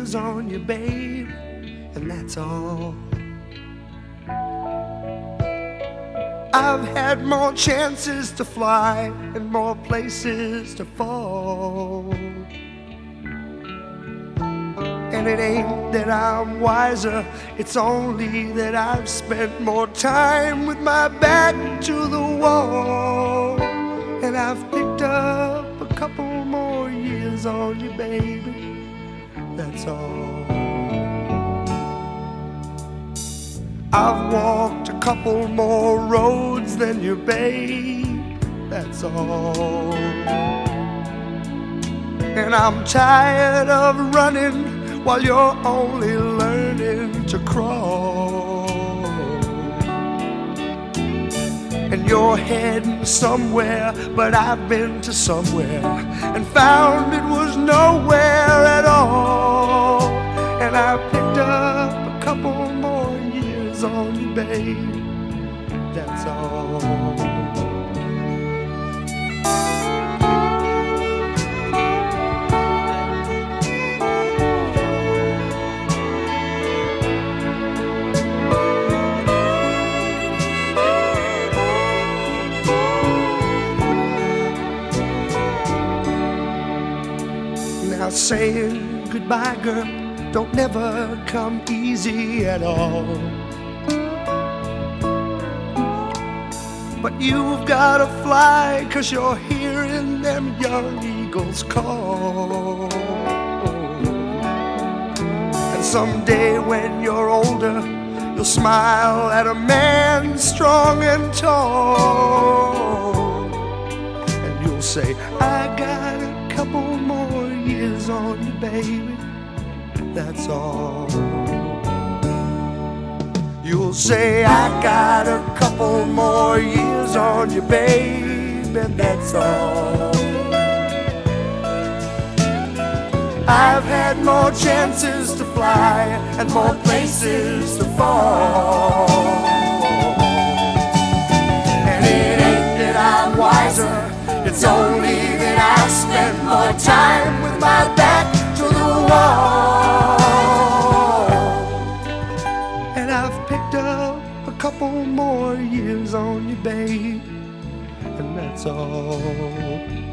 years on you, babe, and that's all. I've had more chances to fly and more places to fall. And it ain't that I'm wiser, it's only that I've spent more time with my back to the wall. And I've picked up a couple more years on you, baby, that's all. I've walked a couple more roads than you, babe, that's all. And I'm tired of running while you're only learning to crawl. And you're heading somewhere, but I've been to somewhere and found it was nowhere at all. And I picked up a couple more years on you, babe, that's all. Now saying goodbye, girl, don't never come easy at all. But you've gotta fly, 'cause you're hearing them young eagles call. And someday when you're older, you'll smile at a man strong and tall. And you'll say, I got a couple more years on you, baby, that's all. You'll say, I got a couple more years on you, babe, and that's all. I've had more chances to fly and more places to fall. And it ain't that I'm wiser, it's only that I spend more time with my back to the wall. And I've picked up a couple more years on you, babe, and that's all.